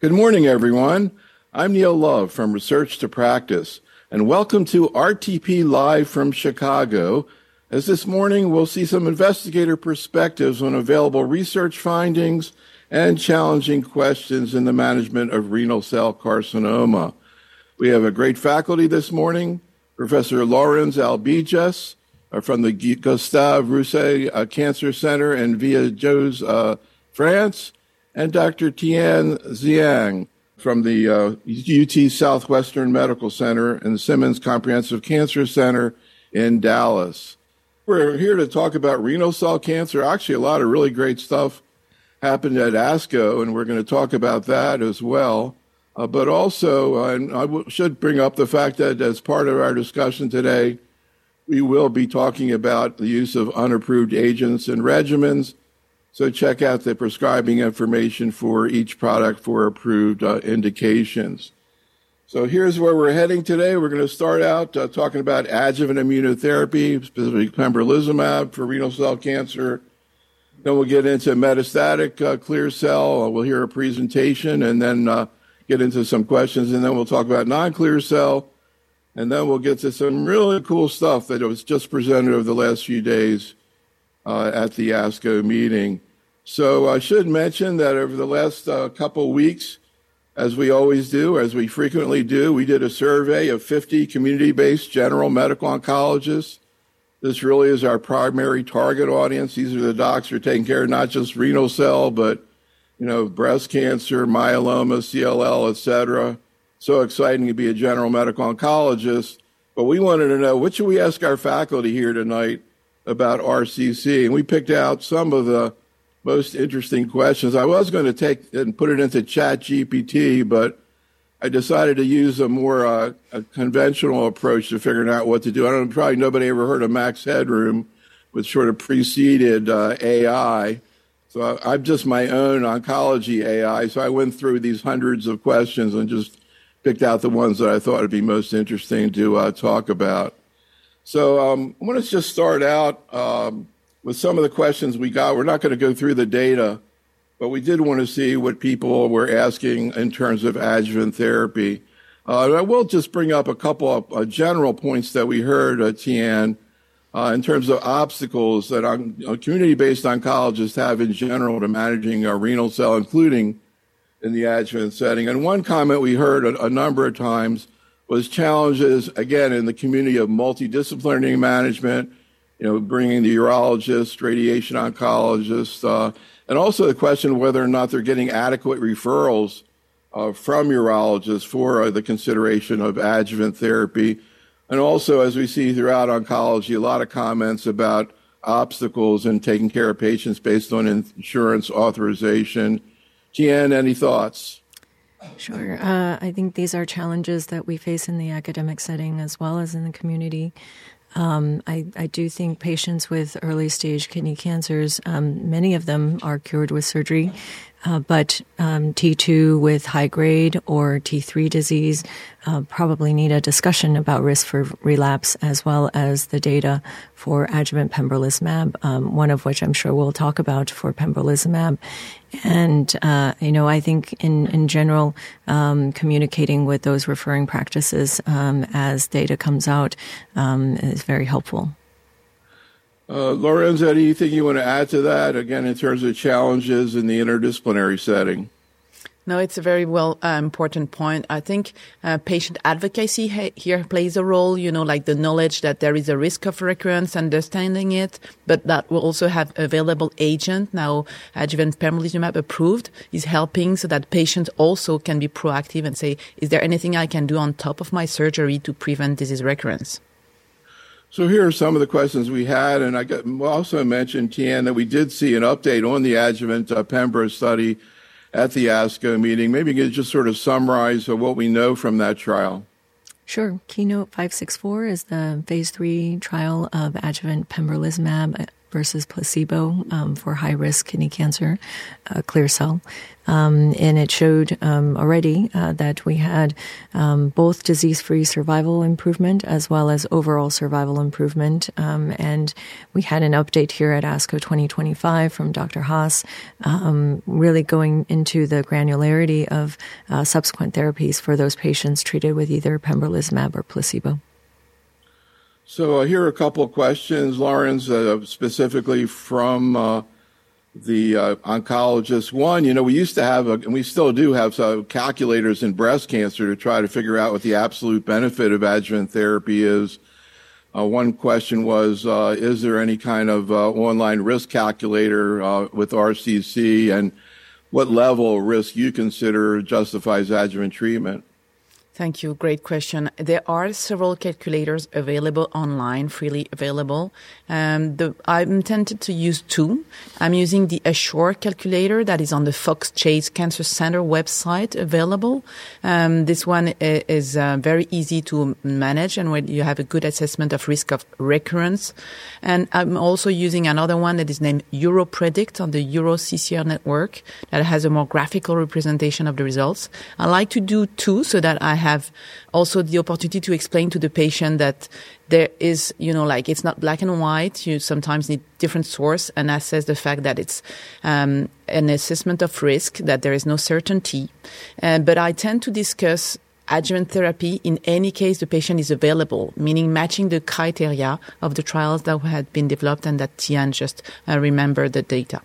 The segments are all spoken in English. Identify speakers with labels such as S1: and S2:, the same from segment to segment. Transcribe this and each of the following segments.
S1: Good morning, everyone. I'm Neil Love from Research to Practice, and welcome to RTP Live from Chicago, as this morning we'll see some investigator perspectives on available research findings and challenging questions in the management of renal cell carcinoma. We have a great faculty this morning, Professor Laurens Albijas from the Gustave Roussy Cancer Center in Villedieu, France, and Dr. Tian Zhang from the UT Southwestern Medical Center and the Simmons Comprehensive Cancer Center in Dallas. We're here to talk about renal cell cancer. Actually, a lot of really great stuff happened at ASCO, and we're going to talk about that as well. But also, and I should bring up the fact that as part of our discussion today, we will be talking about the use of unapproved agents and regimens. So check out the prescribing information for each product for approved indications. So here's where we're heading today. We're going to start out talking about adjuvant immunotherapy, specifically pembrolizumab for renal cell cancer. Then we'll get into metastatic clear cell. We'll hear a presentation and then get into some questions. And then we'll talk about non-clear cell. And then we'll get to some really cool stuff that was just presented over the last few days at the ASCO meeting. So I should mention that over the last couple of weeks, as we always do, as we frequently do, we did a survey of 50 community-based general medical oncologists. This really is our primary target audience. These are the docs who are taking care of not just renal cell, but breast cancer, myeloma, CLL, et cetera. So exciting to be a general medical oncologist. But we wanted to know, what should we ask our faculty here tonight about RCC? And we picked out some of the most interesting questions. I was going to take and put it into ChatGPT, but I decided to use a more a conventional approach to figuring out what to do. I don't know, probably nobody ever heard of Max Headroom, which sort of preceded AI. So I'm just my own oncology AI. So I went through these hundreds of questions and just picked out the ones that I thought would be most interesting to talk about. So I want to just start out with some of the questions we got. We're not going to go through the data, but we did want to see what people were asking in terms of adjuvant therapy. I will just bring up a couple of general points that we heard, Tian, in terms of obstacles that community-based oncologists have in general to managing renal cell, including in the adjuvant setting. And one comment we heard a number of times was challenges, again, in the community of multidisciplinary management, bringing the urologist, radiation oncologist, and also the question of whether or not they're getting adequate referrals from urologists for the consideration of adjuvant therapy. And also, as we see throughout oncology, a lot of comments about obstacles in taking care of patients based on insurance authorization. Tian, any thoughts?
S2: Sure. I think these are challenges that we face in the academic setting as well as in the community. I do think patients with early stage kidney cancers, many of them are cured with surgery, but T2 with high grade or T3 disease probably need a discussion about risk for relapse, as well as the data for adjuvant pembrolizumab, one of which I'm sure we'll talk about for pembrolizumab. And, I think in general, communicating with those referring practices as data comes out is very helpful.
S1: Laurens, anything you want to add to that, again, in terms of challenges in the interdisciplinary setting?
S3: No, it's a very important point. I think patient advocacy here plays a role, like the knowledge that there is a risk of recurrence, understanding it, but that will also have available agent. Now, adjuvant pembrolizumab approved is helping so that patients also can be proactive and say, is there anything I can do on top of my surgery to prevent disease recurrence?
S1: So here are some of the questions we had, and I also mentioned, Tian, that we did see an update on the adjuvant Pembro study at the ASCO meeting. Maybe you could just sort of summarize what we know from that trial.
S2: Sure. Keynote 564 is the phase 3 trial of adjuvant pembrolizumab versus placebo for high-risk kidney cancer, clear cell. And it showed already that we had both disease-free survival improvement as well as overall survival improvement. And we had an update here at ASCO 2025 from Dr. Haas, really going into the granularity of subsequent therapies for those patients treated with either pembrolizumab or placebo.
S1: So here are a couple of questions, Lawrence, specifically from the oncologist. One, we used to have, and we still do have calculators in breast cancer to try to figure out what the absolute benefit of adjuvant therapy is. One question was, is there any kind of online risk calculator with RCC, and what level of risk you consider justifies adjuvant treatment?
S3: Thank you. Great question. There are several calculators available online, freely available. I'm tempted to use two. I'm using the Assure calculator that is on the Fox Chase Cancer Center website available. This one is very easy to manage, and where you have a good assessment of risk of recurrence. And I'm also using another one that is named EuroPredict on the EuroCCR network that has a more graphical representation of the results. I like to do two so that I have also the opportunity to explain to the patient that there is, it's not black and white. You sometimes need different source and assess the fact that it's an assessment of risk, that there is no certainty. But I tend to discuss adjuvant therapy in any case the patient is available, meaning matching the criteria of the trials that had been developed and that Tian just remembered the data.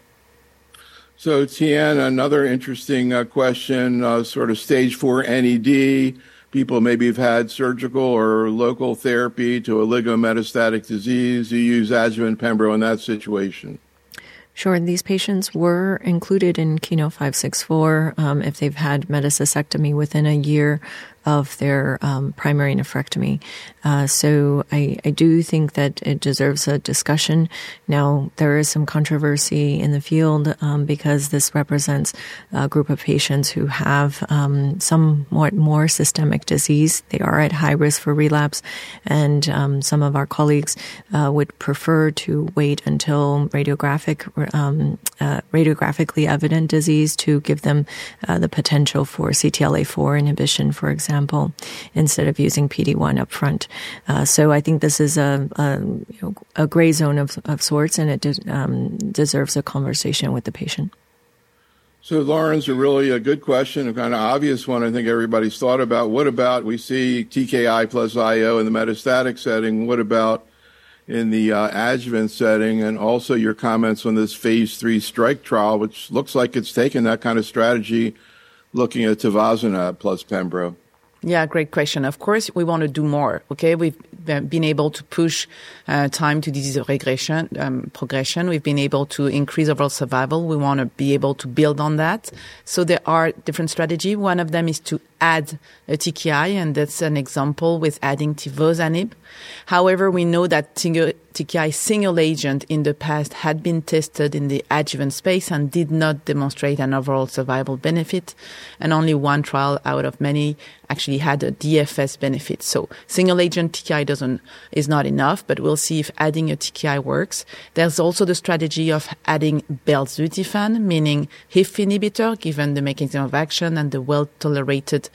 S1: So, Tian, another interesting question, sort of stage 4 NED. People maybe have had surgical or local therapy to oligometastatic disease. You use adjuvant pembro in that situation.
S2: Sure. These patients were included in Keynote 564 if they've had metastacectomy within a year of their primary nephrectomy. So I do think that it deserves a discussion. Now, there is some controversy in the field because this represents a group of patients who have somewhat more systemic disease. They are at high risk for relapse, and some of our colleagues would prefer to wait until radiographically evident disease to give them the potential for CTLA-4 inhibition, for example, instead of using PD-1 up front. So I think this is a gray zone of sorts, and it deserves a conversation with the patient.
S1: So, Lawrence, a really good question, a kind of obvious one I think everybody's thought about. What about, we see TKI plus IO in the metastatic setting. What about in the adjuvant setting? And also your comments on this phase 3 STRIKE trial, which looks like it's taken that kind of strategy, looking at tivozanib plus pembro.
S3: Yeah, great question. Of course, we want to do more. Okay, we've been able to push time to disease progression. We've been able to increase overall survival. We want to be able to build on that. So there are different strategies. One of them is to add a TKI, and that's an example with adding tivozanib. However, we know that TKI single agent in the past had been tested in the adjuvant space and did not demonstrate an overall survival benefit, and only one trial out of many actually had a DFS benefit. So single agent TKI is not enough, but we'll see if adding a TKI works. There's also the strategy of adding belzutifan, meaning HIF inhibitor, given the mechanism of action and the well-tolerated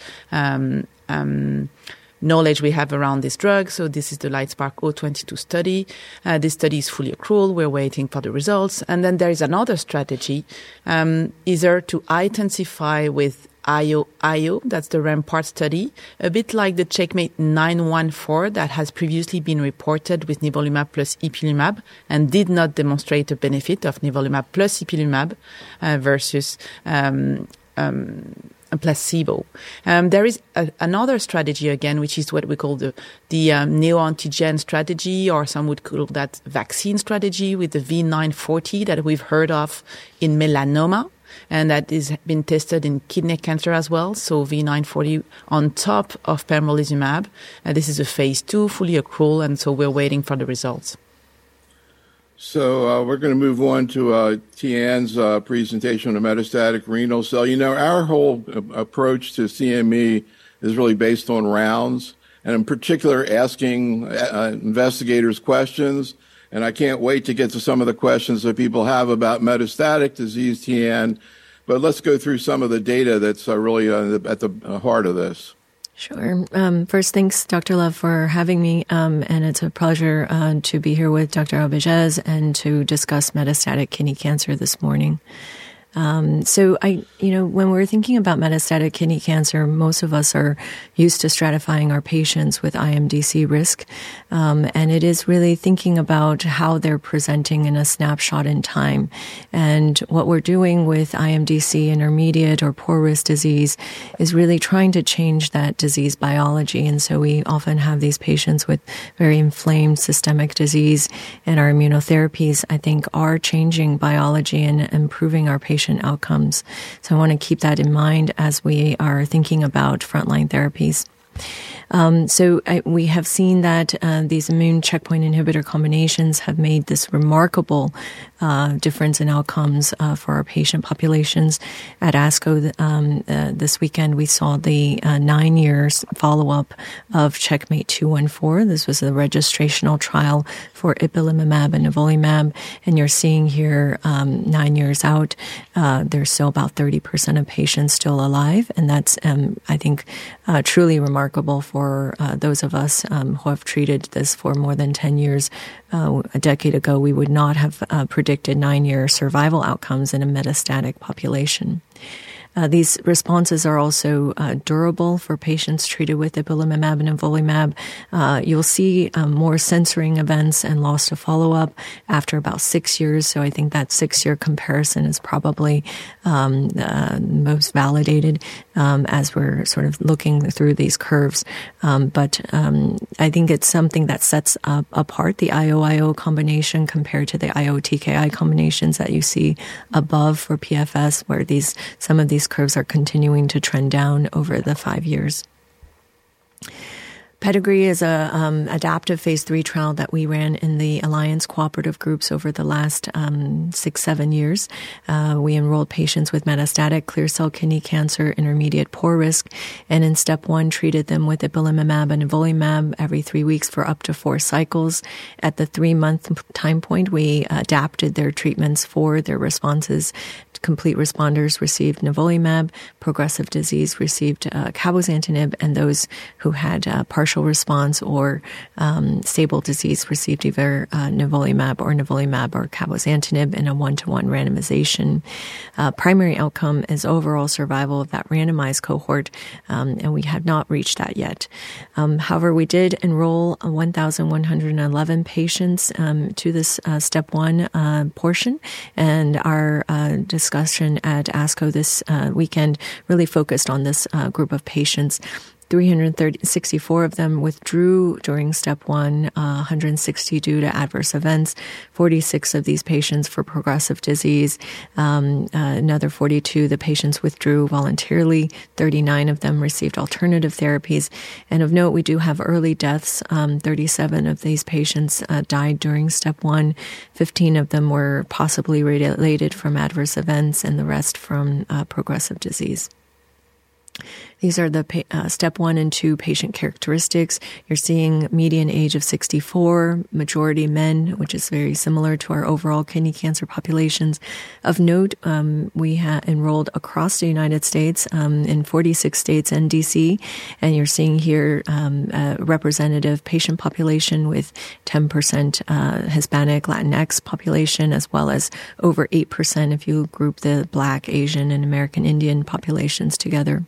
S3: knowledge we have around this drug. So this is the LIGHTSPARK 022 study. This study is fully accrual. We're waiting for the results. And then there is another strategy, either to intensify with IO, that's the Rampart study, a bit like the Checkmate 914 that has previously been reported with nivolumab plus ipilimumab and did not demonstrate a benefit of nivolumab plus ipilimumab versus a placebo. There is another strategy again, which is what we call the neoantigen strategy, or some would call that vaccine strategy, with the V940 that we've heard of in melanoma, and that is been tested in kidney cancer as well. So V940 on top of pembrolizumab. This is a phase 2, fully accrual, and so we're waiting for the results.
S1: So we're going to move on to Tian's presentation on the metastatic renal cell. Our whole approach to CME is really based on rounds, and in particular asking investigators questions And I can't wait to get to some of the questions that people have about metastatic disease, Tian. But let's go through some of the data that's really at the heart of this.
S2: Sure. First, thanks, Dr. Love, for having me. And it's a pleasure to be here with Dr. Albigez and to discuss metastatic kidney cancer this morning. So when we're thinking about metastatic kidney cancer, most of us are used to stratifying our patients with IMDC risk. And it is really thinking about how they're presenting in a snapshot in time. And what we're doing with IMDC intermediate or poor risk disease is really trying to change that disease biology. And so we often have these patients with very inflamed systemic disease, and our immunotherapies, I think, are changing biology and improving our patient outcomes. So I want to keep that in mind as we are thinking about frontline therapies. We have seen that these immune checkpoint inhibitor combinations have made this remarkable difference in outcomes for our patient populations. At ASCO this weekend, we saw the 9 years follow-up of CheckMate 214. This was a registrational trial for ipilimumab and nivolumab, and you're seeing here 9 years out, there's still about 30% of patients still alive, and that's, I think, truly remarkable for those of us who have treated this for more than 10 years. A decade ago, we would not have predicted 9-year survival outcomes in a metastatic population. These responses are also durable for patients treated with ipilimumab and nivolumab. You'll see more censoring events and loss to follow-up after about 6 years. So I think that 6-year comparison is probably most validated as we're sort of looking through these curves. But I think it's something that sets apart the IO-IO combination compared to the IO-TKI combinations that you see above for PFS, where some of these curves are continuing to trend down over the 5 years. Pedigree is a adaptive phase 3 trial that we ran in the Alliance cooperative groups over the last 6-7 years. We enrolled patients with metastatic clear cell kidney cancer, intermediate poor risk, and in step 1 treated them with ipilimumab and nivolumab every 3 weeks for up to 4 cycles. At the 3-month time point, we adapted their treatments for their responses. Complete responders received nivolumab, progressive disease received cabozantinib, and those who had partial response or stable disease received either nivolumab or cabozantinib in a 1-to-1 randomization. Primary outcome is overall survival of that randomized cohort, and we have not reached that yet. However, we did enroll 1,111 patients to this step 1 portion, and our discussion at ASCO this weekend really focused on this group of patients. 364 of them withdrew during step 1, 160 due to adverse events, 46 of these patients for progressive disease, another 42 the patients withdrew voluntarily, 39 of them received alternative therapies. And of note, we do have early deaths. 37 of these patients died during step 1, 15 of them were possibly related from adverse events, and the rest from progressive disease. These are the step 1 and 2 patient characteristics. You're seeing median age of 64, majority men, which is very similar to our overall kidney cancer populations. Of note, we have enrolled across the United States in 46 states and DC, and you're seeing here a representative patient population with 10% Hispanic Latinx population, as well as over 8% if you group the Black, Asian, and American Indian populations together.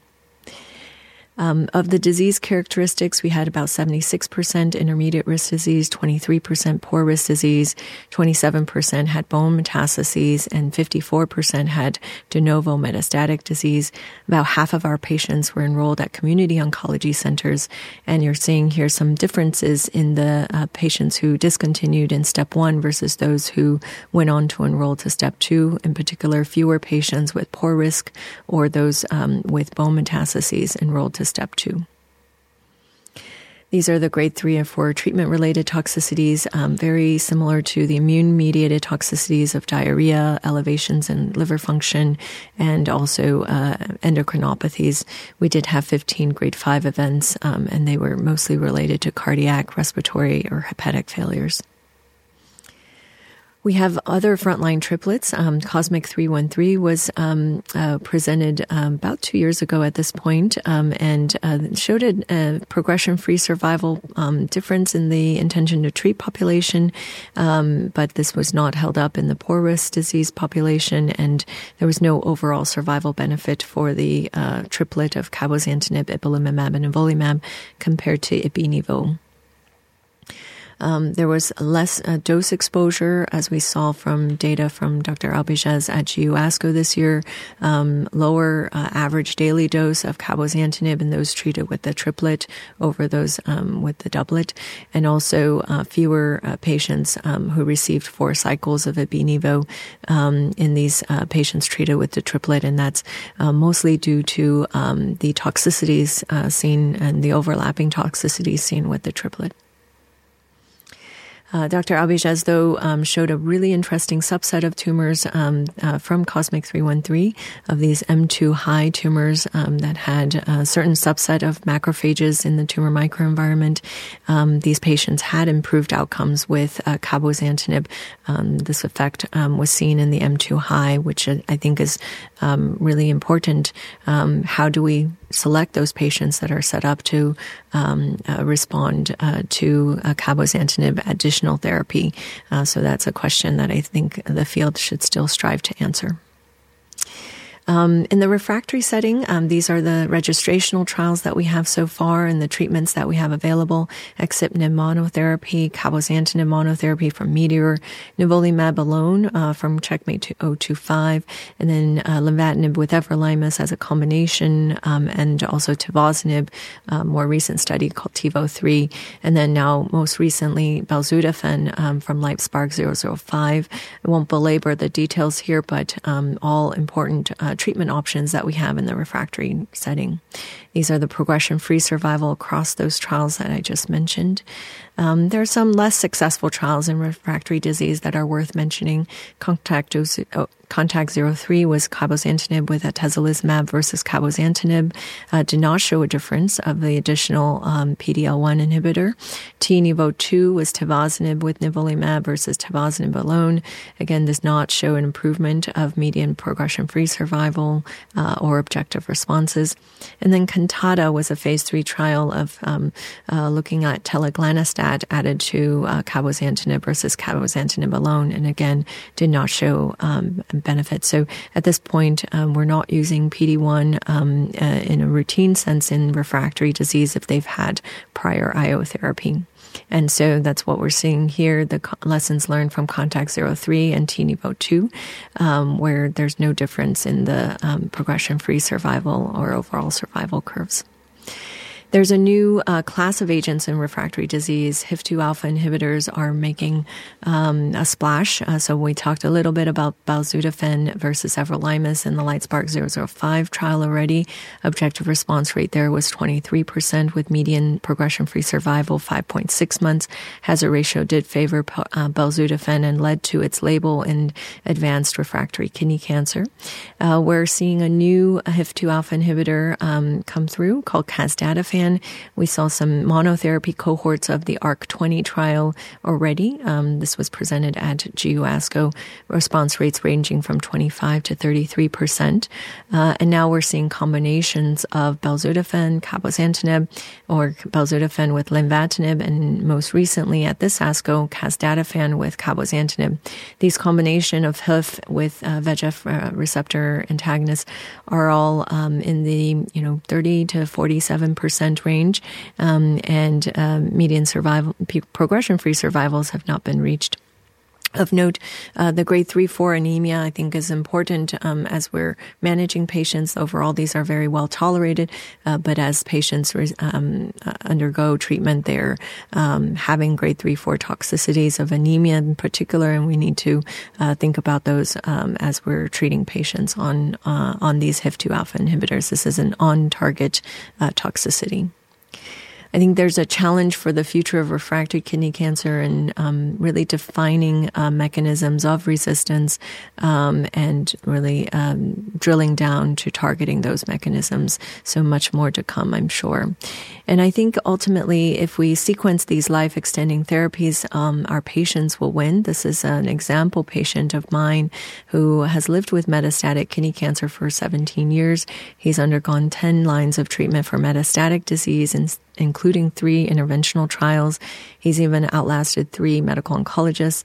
S2: Of the disease characteristics, we had about 76% intermediate risk disease, 23% poor risk disease, 27% had bone metastases, and 54% had de novo metastatic disease. About half of our patients were enrolled at community oncology centers, and you're seeing here some differences in the patients who discontinued in step 1 versus those who went on to enroll to step 2. In particular, fewer patients with poor risk or those with bone metastases enrolled to step 2. These are the grade 3 and 4 treatment-related toxicities, very similar to the immune-mediated toxicities of diarrhea, elevations in liver function, and also endocrinopathies. We did have 15 grade 5 events, and they were mostly related to cardiac, respiratory, or hepatic failures. We have other frontline triplets. Cosmic 313 was presented about 2 years ago at this point, and showed a progression-free survival difference in the intention to treat population, but this was not held up in the poor risk disease population, and there was no overall survival benefit for the triplet of cabozantinib, ipilimumab, and nivolumab compared to ipi-nivo. There was less dose exposure, as we saw from data from Dr. Albéjaz at GU ASCO this year, lower average daily dose of cabozantinib in those treated with the triplet over those with the doublet, and also fewer patients who received 4 cycles of ipi-nivo in these patients treated with the triplet, and that's mostly due to the toxicities seen and the overlapping toxicities seen with the triplet. Dr. Albéjaz, though, showed a really interesting subset of tumors from Cosmic 313 of these M2 high tumors that had a certain subset of macrophages in the tumor microenvironment. These patients had improved outcomes with cabozantinib. This effect was seen in the M2 high, which I think is really important. How do we select those patients that are set up to respond to cabozantinib additional therapy? So that's a question that I think the field should still strive to answer. In the refractory setting, these are the registrational trials that we have so far and the treatments that we have available: axitinib monotherapy, cabozantinib monotherapy from METEOR, nivolumab alone from CheckMate 025, and then lenvatinib with everolimus as a combination, and also tivozanib, more recent study called TIVO3, and then now most recently belzutifan from LITESPARK-005. I won't belabor the details here, but all important treatment options that we have in the refractory setting. These are the progression-free survival across those trials that I just mentioned. There are some less successful trials in refractory disease that are worth mentioning. CONTACT-03 was cabozantinib with atezolizumab versus cabozantinib. Did not show a difference of the additional PD-L1 inhibitor. T-NIVO2 was tivozanib with nivolumab versus tivozanib alone. Again, does not show an improvement of median progression-free survival or objective responses. And then CANTATA was a phase 3 trial of looking at telaglanostat added to cabozantinib versus cabozantinib alone, and again did not show benefit. So at this point, we're not using PD-1 in a routine sense in refractory disease if they've had prior IO therapy. And so that's what we're seeing here, the lessons learned from CONTACT-03 and T-NIVO2, where there's no difference in the progression-free survival or overall survival curves. There's a new class of agents in refractory disease. HIF-2 alpha inhibitors are making a splash. So we talked a little bit about belzutifan versus everolimus in the LITESPARK-005 trial already. Objective response rate there was 23% with median progression-free survival 5.6 months. Hazard ratio did favor belzutifan and led to its label in advanced refractory kidney cancer. We're seeing a new HIF-2 alpha inhibitor come through called casdatifan. We saw some monotherapy cohorts of the ARC-20 trial already. This was presented at GU ASCO. Response rates ranging from 25 to 33%. And now we're seeing combinations of belzutifan, cabozantinib, or belzutifan with lenvatinib, and most recently at this ASCO, casdatifan with cabozantinib. These combination of HIF with VEGF receptor antagonists are all in the 30 to 47% range, and median survival, progression-free survivals have not been reached. Of note, the grade 3-4 anemia, I think, is important as we're managing patients. Overall, these are very well tolerated, but as patients undergo treatment, they're having grade 3-4 toxicities of anemia in particular, and we need to think about those as we're treating patients on these HIF-2 alpha inhibitors. This is an on-target toxicity. I think there's a challenge for the future of refractory kidney cancer and really defining mechanisms of resistance and really drilling down to targeting those mechanisms. So much more to come, I'm sure. And I think ultimately, if we sequence these life-extending therapies, our patients will win. This is an example patient of mine who has lived with metastatic kidney cancer for 17 years. He's undergone 10 lines of treatment for metastatic disease, including 3 interventional trials. He's even outlasted 3 medical oncologists.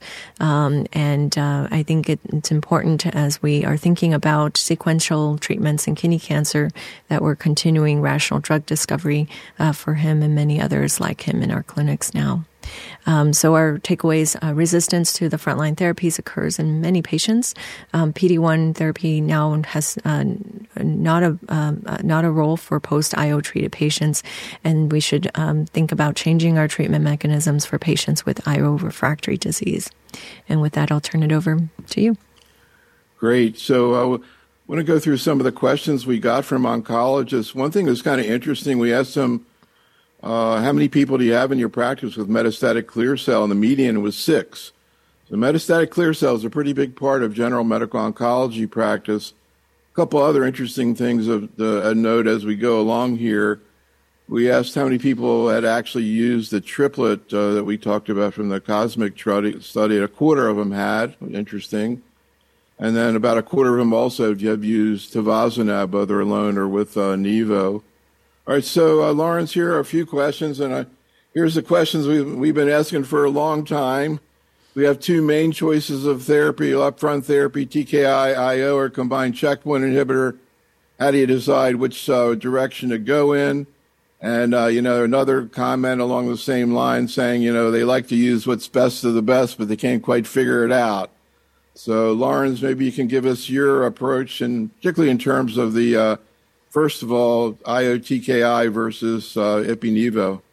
S2: I think it's important as we are thinking about sequential treatments in kidney cancer that we're continuing rational drug discovery for him and many others like him in our clinics now. So our takeaways, resistance to the frontline therapies occurs in many patients. PD-1 therapy now has not a role for post-IO treated patients, and we should think about changing our treatment mechanisms for patients with IO refractory disease. And with that, I'll turn it over to you.
S1: Great. So I want to go through some of the questions we got from oncologists. One thing that's kind of interesting, we asked them, how many people do you have in your practice with metastatic clear cell? And the median was 6. So metastatic clear cell is a pretty big part of general medical oncology practice. A couple other interesting things of a note as we go along here. We asked how many people had actually used the triplet that we talked about from the COSMIC study. A quarter of them had. Interesting. And then about a quarter of them also have used tivozanab, either alone or with Nivo. All right, so Lawrence, here are a few questions, and here's the questions we've been asking for a long time. We have 2 main choices of therapy, upfront therapy, TKI, IO, or combined checkpoint inhibitor. How do you decide which direction to go in? And, another comment along the same line saying, they like to use what's best of the best, but they can't quite figure it out. So, Lawrence, maybe you can give us your approach, and particularly in terms of the first of all, IO-TKI versus Ipi-Nivo.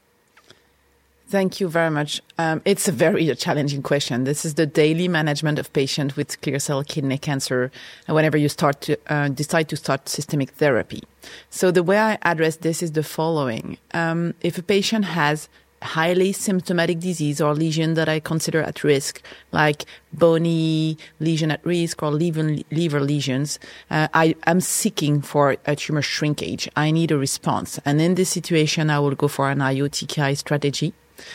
S3: Thank you very much. It's a very challenging question. This is the daily management of patients with clear cell kidney cancer whenever you decide to start systemic therapy. So the way I address this is the following. If a patient has highly symptomatic disease or lesion that I consider at risk, like bony lesion at risk or liver lesions, I'm seeking for a tumor shrinkage. I need a response. And in this situation, I will go for an IO-TKI strategy.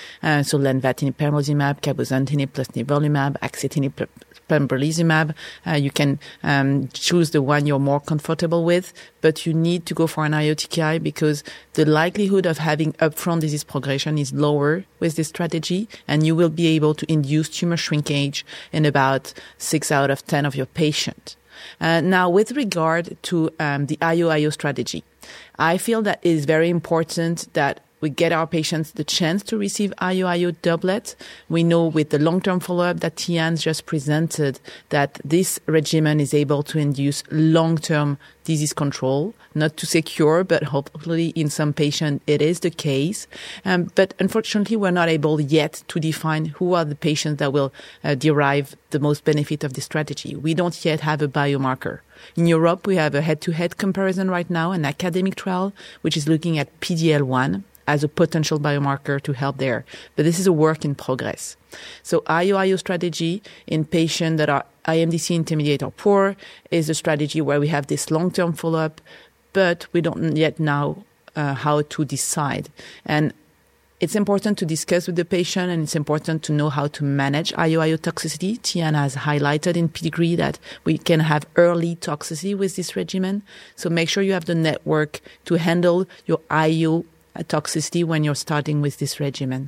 S3: So lenvatinib, pembrolizumab, cabozantinib plus nivolumab, axitinib plus pembrolizumab. You can choose the one you're more comfortable with, but you need to go for an IO-TKI because the likelihood of having upfront disease progression is lower with this strategy, and you will be able to induce tumor shrinkage in about 6 out of 10 of your patients. Now, with regard to the IO-IO strategy, I feel that it is very important that we get our patients the chance to receive IO-IO doublet. We know with the long-term follow-up that Tian just presented that this regimen is able to induce long-term disease control, not to say cure, but hopefully in some patients it is the case. But unfortunately, we're not able yet to define who are the patients that will derive the most benefit of this strategy. We don't yet have a biomarker. In Europe, we have a head-to-head comparison right now, an academic trial, which is looking at PD-L1 as a potential biomarker to help there. But this is a work in progress. So IO-IO strategy in patients that are IMDC intermediate or poor is a strategy where we have this long-term follow-up, but we don't yet know how to decide. And it's important to discuss with the patient, and it's important to know how to manage IO-IO toxicity. Tian has highlighted in Pedigree that we can have early toxicity with this regimen. So make sure you have the network to handle your IO toxicity when you're starting with this regimen.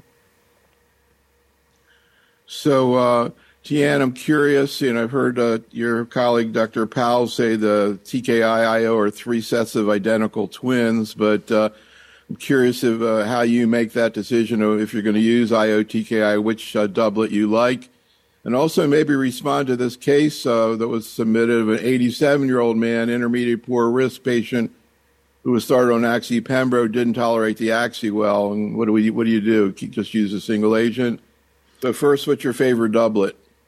S1: So, Tian, I'm curious, I've heard your colleague, Dr. Powell, say the TKI-IO are 3 sets of identical twins, but I'm curious how you make that decision, or if you're going to use IO-TKI, which doublet you like. And also maybe respond to this case that was submitted of an 87-year-old man, intermediate poor risk patient, who was started on Axi-Pembro, didn't tolerate the Axi well, and what do you do? Just use a single agent? So first, what's your favorite doublet?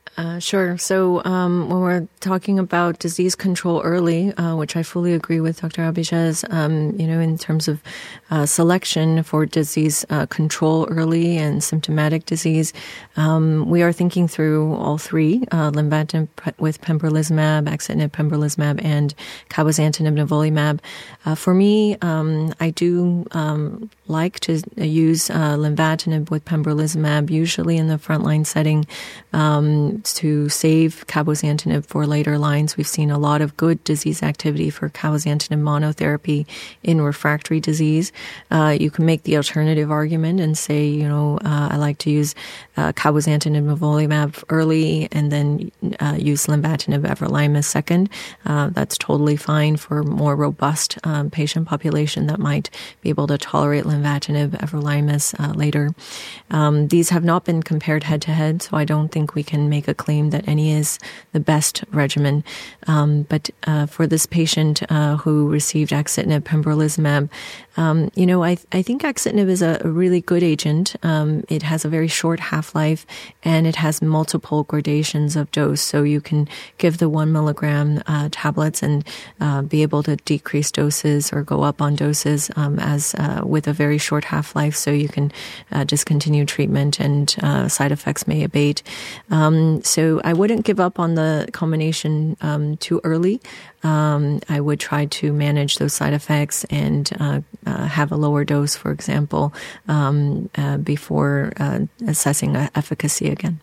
S2: Sure. So when we're talking about disease control early, which I fully agree with Dr. Abichez, in terms of selection for disease control early and symptomatic disease, we are thinking through all three, lenvatinib with pembrolizumab, axitinib, pembrolizumab, and cabozantinib, nivolumab. For me, I do like to use lenvatinib with pembrolizumab, usually in the frontline setting, to save cabozantinib for later lines. We've seen a lot of good disease activity for cabozantinib monotherapy in refractory disease. You can make the alternative argument and say, I like to use cabozantinib nivolumab early and then use lenvatinib everolimus second. That's totally fine for more robust patient population that might be able to tolerate lenvatinib everolimus later. These have not been compared head-to-head, so I don't think we can make a claim that any is the best regimen. But for this patient who received axitinib pembrolizumab, I think axitinib is a really good agent. It has a very short half-life, and it has multiple gradations of dose. So you can give the 1 milligram tablets and be able to decrease doses or go up on doses as with a very short half-life. So you can discontinue treatment and side effects may abate. So I wouldn't give up on the combination too early. I would try to manage those side effects and have a lower dose, for example, before assessing efficacy again.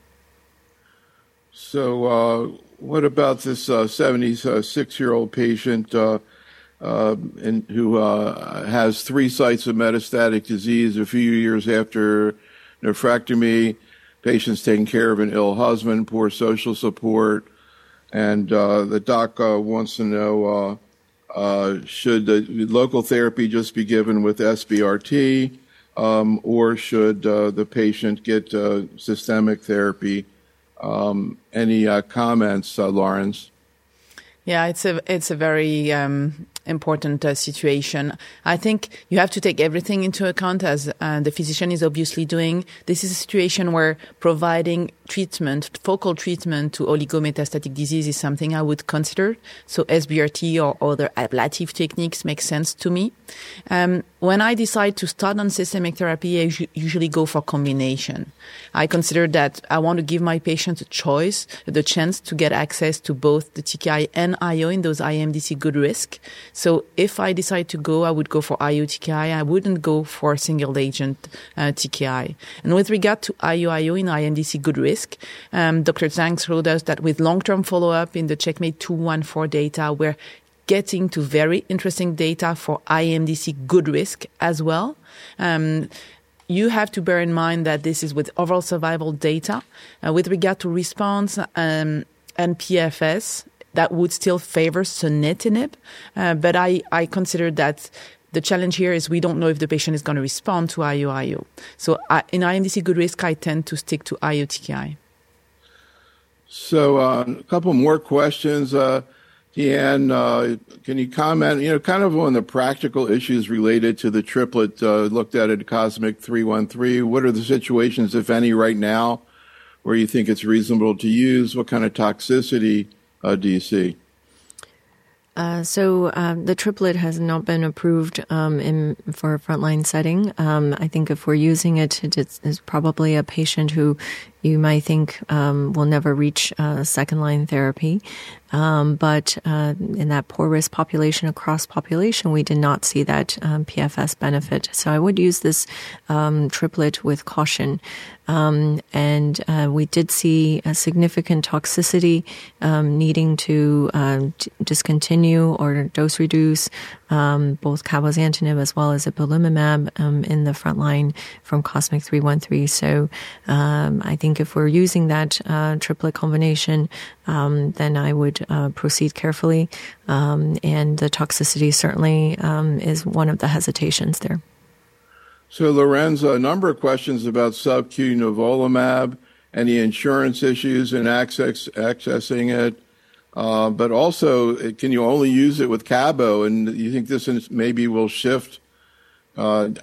S1: So what about this 76-year-old patient who has 3 sites of metastatic disease a few years after nephrectomy? Patient's taking care of an ill husband, poor social support, and the doc wants to know, should the local therapy just be given with SBRT, or should the patient get systemic therapy? Any comments, Lawrence?
S3: Yeah, it's a very important situation. I think you have to take everything into account, as the physician is obviously doing. This is a situation where providing treatment, focal treatment to oligometastatic disease is something I would consider. So SBRT or other ablative techniques make sense to me. When I decide to start on systemic therapy, I usually go for combination. I consider that I want to give my patients a choice, the chance to get access to both the TKI and IO in those IMDC good risk. So if I decide to go, I would go for IO TKI. I wouldn't go for single agent TKI. And with regard to IO in IMDC good risk, Dr. Zhang showed us that with long-term follow-up in the CheckMate 214 data, we're getting to very interesting data for IMDC good risk as well. You have to bear in mind that this is with overall survival data. With regard to response and PFS, that would still favor sunitinib. But I consider that the challenge here is we don't know if the patient is going to respond to IO. So in IMDC good risk, I tend to stick to IO TKI.
S1: So a couple more questions. Deanne, can you comment, kind of on the practical issues related to the triplet looked at Cosmic 313? What are the situations, if any, right now where you think it's reasonable to use? What kind of toxicity do you see?
S2: So the triplet has not been approved for a frontline setting. I think if we're using it, it's probably a patient who you might think will never reach second-line therapy. But in that poor risk population, across population, we did not see that PFS benefit. So I would use this triplet with caution. And we did see a significant toxicity needing to discontinue or dose reduce both cabozantinib as well as ipilimumab in the front line from Cosmic 313. So I think if we're using that triplet combination, then I would proceed carefully. And the toxicity certainly is one of the hesitations there.
S1: So, Lorenzo, a number of questions about sub-Q nivolumab, any insurance issues in accessing it, but also, can you only use it with Cabo? And you think this maybe will shift towards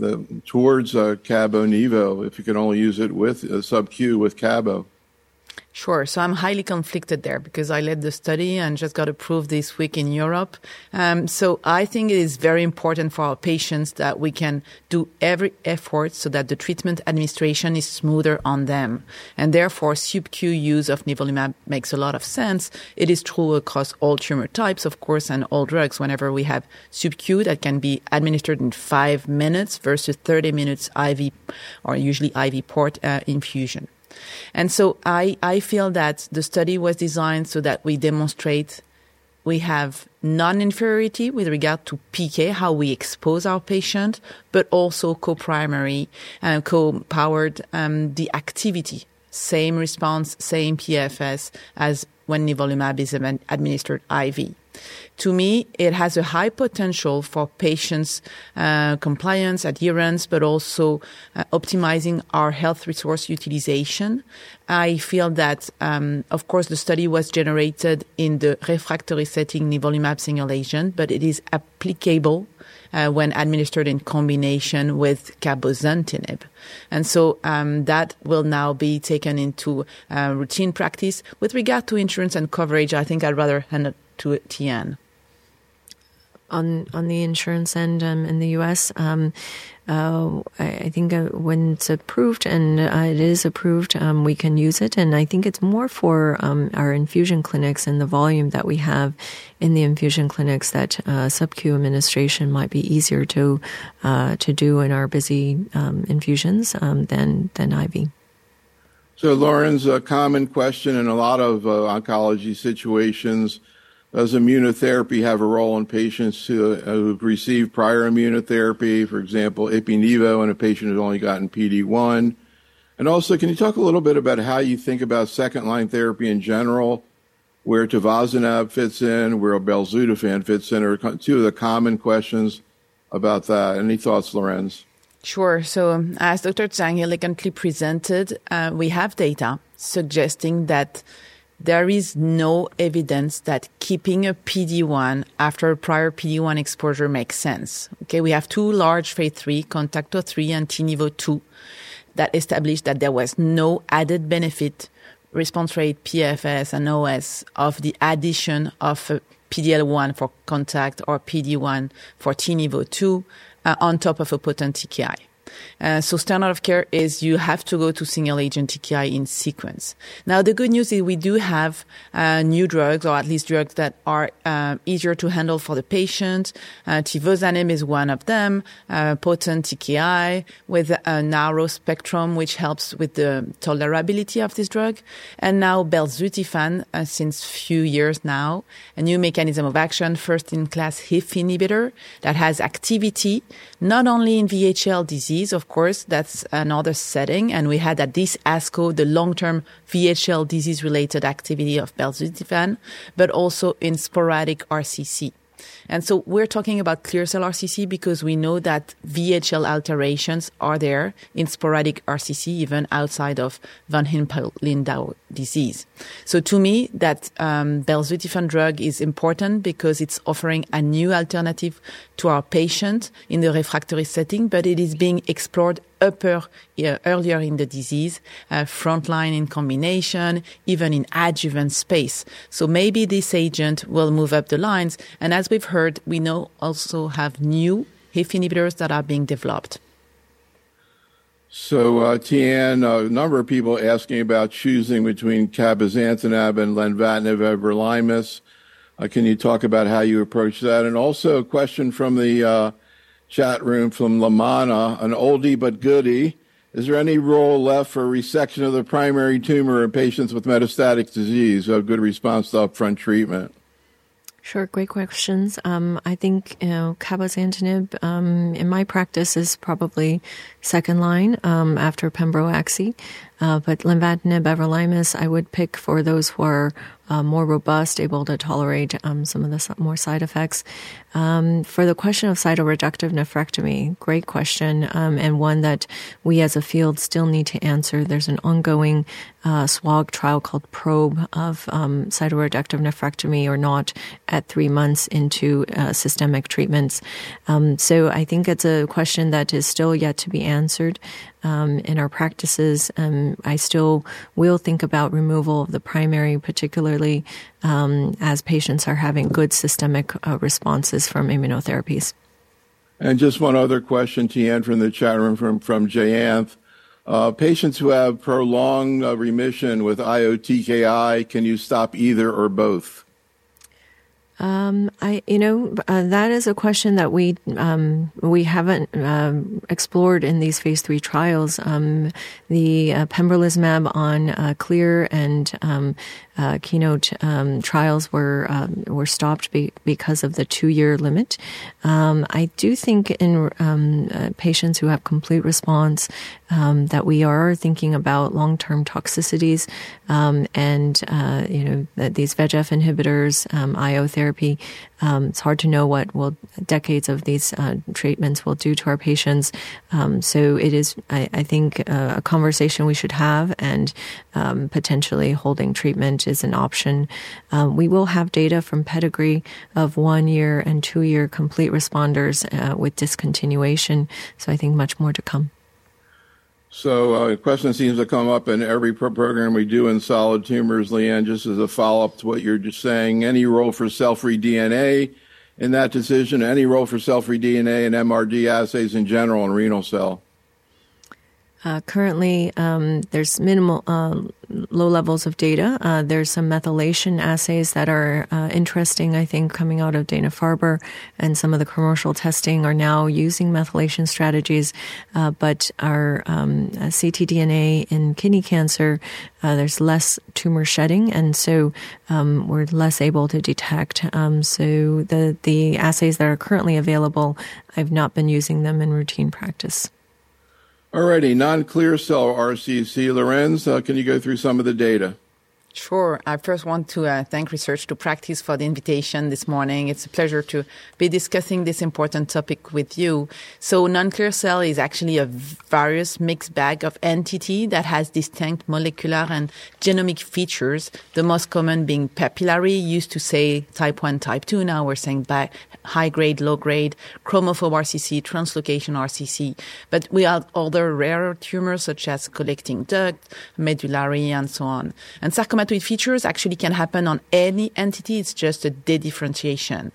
S1: Cabo-Nivo if you can only use it with sub-Q with Cabo?
S3: Sure. So I'm highly conflicted there because I led the study and just got approved this week in Europe. So I think it is very important for our patients that we can do every effort so that the treatment administration is smoother on them. And therefore, sub-Q use of nivolumab makes a lot of sense. It is true across all tumor types, of course, and all drugs. Whenever we have sub-Q that can be administered in 5 minutes versus 30 minutes IV or usually IV port infusion. And so I feel that the study was designed so that we demonstrate we have non-inferiority with regard to PK, how we expose our patient, but also co-primary, co-powered, the activity. Same response, same PFS as when nivolumab is administered IV. To me, it has a high potential for patients' compliance, adherence, but also optimizing our health resource utilization. I feel that, of course, the study was generated in the refractory setting nivolumab single agent, but it is applicable when administered in combination with cabozantinib. And so that will now be taken into routine practice. With regard to insurance and coverage, I think I'd rather hand it to Tian.
S2: On the insurance end in the U.S., I think when it's approved, and it is approved, we can use it. And I think it's more for our infusion clinics and the volume that we have in the infusion clinics that sub-Q administration might be easier to do in our busy infusions than IV.
S1: So, Laurence, a common question in a lot of oncology situations: does immunotherapy have a role in patients who've received prior immunotherapy, for example, Ipi/Nivo, in a patient who's only gotten PD-1? And also, can you talk a little bit about how you think about second-line therapy in general, where tivozanib fits in, where belzutifan fits in, or two of the common questions about that? Any thoughts, Laurence?
S3: Sure. So as Dr. Zhang elegantly presented, we have data suggesting that there is no evidence that keeping a PD-1 after a prior PD-1 exposure makes sense. Okay, we have two large phase 3, CONTACT-03 and TiNivo-2, that established that there was no added benefit, response rate, PFS, and OS of the addition of a PD-L1 for CONTACT or PD-1 for TiNivo-2 on top of a potent TKI. So standard of care is you have to go to single agent TKI in sequence. Now, the good news is we do have new drugs, or at least drugs that are easier to handle for the patient. Tivozanib is one of them, potent TKI with a narrow spectrum, which helps with the tolerability of this drug. And now belzutifan, since few years now, a new mechanism of action, first-in-class HIF inhibitor that has activity not only in VHL disease, of course, that's another setting. And we had at this ASCO the long-term VHL disease-related activity of belzutifan, but also in sporadic RCC. And so we're talking about clear cell RCC because we know that VHL alterations are there in sporadic RCC, even outside of von Hippel-Lindau disease. So to me, that belzutifan drug is important because it's offering a new alternative to our patient in the refractory setting, but it is being explored earlier in the disease, frontline in combination, even in adjuvant space. So maybe this agent will move up the lines. And as we've heard, we now also have new HIF inhibitors that are being developed.
S1: So, Tian, a number of people asking about choosing between cabozantinib and lenvatinib everolimus. Can you talk about how you approach that? And also a question from the chat room from Lamana, an oldie but goodie. Is there any role left for resection of the primary tumor in patients with metastatic disease who have good response to upfront treatment?
S2: Sure, great questions. I think, cabozantinib, in my practice is probably second line, after pembro-axi. But lenvatinib, everolimus, I would pick for those who are more robust, able to tolerate some of the more side effects. For the question of cytoreductive nephrectomy, great question, and one that we as a field still need to answer. There's an ongoing SWOG trial called PROBE of cytoreductive nephrectomy or not at 3 months into systemic treatments. So I think it's a question that is still yet to be answered. in our practices. I still will think about removal of the primary, particularly as patients are having good systemic responses from immunotherapies.
S1: And just one other question, Tian, from the chat room from Jayanth. Patients who have prolonged remission with IO-TKI, can you stop either or both?
S2: That is a question that we haven't explored in these phase 3 trials. The pembrolizumab on CLEAR and Keynote trials were stopped because of the 2-year limit. I do think in patients who have complete response that we are thinking about long-term toxicities and these VEGF inhibitors, IO therapy. It's hard to know what decades of these treatments will do to our patients. So it is, I think, a conversation we should have, and potentially holding treatment is an option. We will have data from Pedigree of 1 year and 2 year complete responders with discontinuation. So I think much more to come.
S1: So a question seems to come up in every program we do in solid tumors, Leanne, just as a follow-up to what you're just saying. Any role for cell-free DNA in that decision? Any role for cell-free DNA and MRD assays in general in renal cell?
S2: Currently, there's minimal, low levels of data. There's some methylation assays that are interesting, I think, coming out of Dana-Farber, and some of the commercial testing are now using methylation strategies. But our ctDNA in kidney cancer, there's less tumor shedding, and so we're less able to detect. So the assays that are currently available, I've not been using them in routine practice.
S1: Alrighty, non-clear cell RCC. Lorenz, can you go through some of the data?
S3: Sure. I first want to thank Research to Practice for the invitation this morning. It's a pleasure to be discussing this important topic with you. So non-clear cell is actually a various mixed bag of entity that has distinct molecular and genomic features, the most common being papillary, used to say type 1, type 2. Now we're saying high grade, low grade, chromophobe RCC, translocation RCC. But we have other rarer tumors such as collecting duct, medullary, and so on. And sarcomatoid features actually can happen on any entity. It's just a dedifferentiation.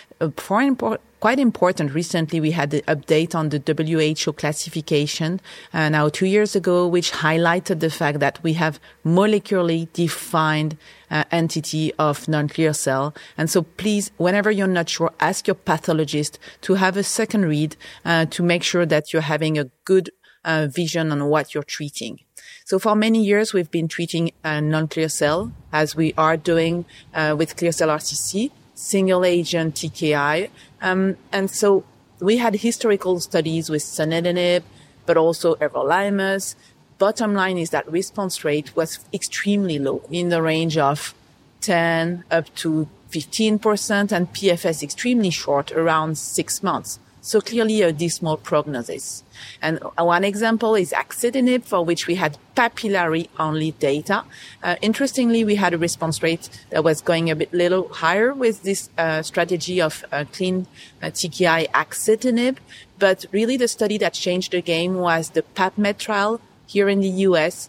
S3: Quite important, recently we had the update on the WHO classification now 2 years ago, which highlighted the fact that we have molecularly defined entity of non-clear cell. And so please, whenever you're not sure, ask your pathologist to have a second read to make sure that you're having a good vision on what you're treating. So for many years, we've been treating non-clear cell, as we are doing with clear cell RCC, single agent TKI. And so we had historical studies with sunitinib, but also everolimus. Bottom line is that response rate was extremely low, in the range of 10 up to 15%, and PFS extremely short, around 6 months. So clearly a dismal prognosis. And one example is axitinib, for which we had papillary-only data. Interestingly, we had a response rate that was going a bit little higher with this strategy of clean TKI axitinib. But really the study that changed the game was the PAPMED trial here in the US,